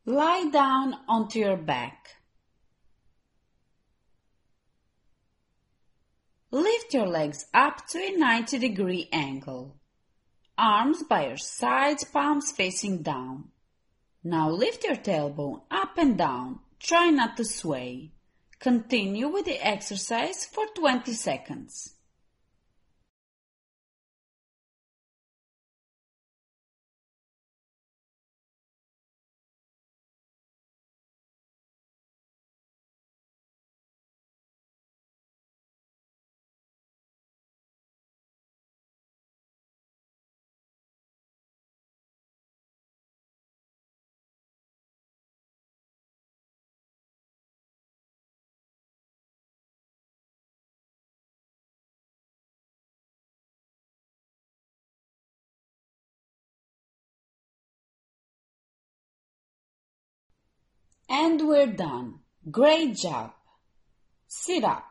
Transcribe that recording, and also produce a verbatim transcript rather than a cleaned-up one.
Lie down onto your back. Lift your legs up to a ninety degree angle. Arms by your sides, palms facing down. Now lift your tailbone up and down. Try not to sway. Continue with the exercise for twenty seconds. And we're done. Great job. Sit up.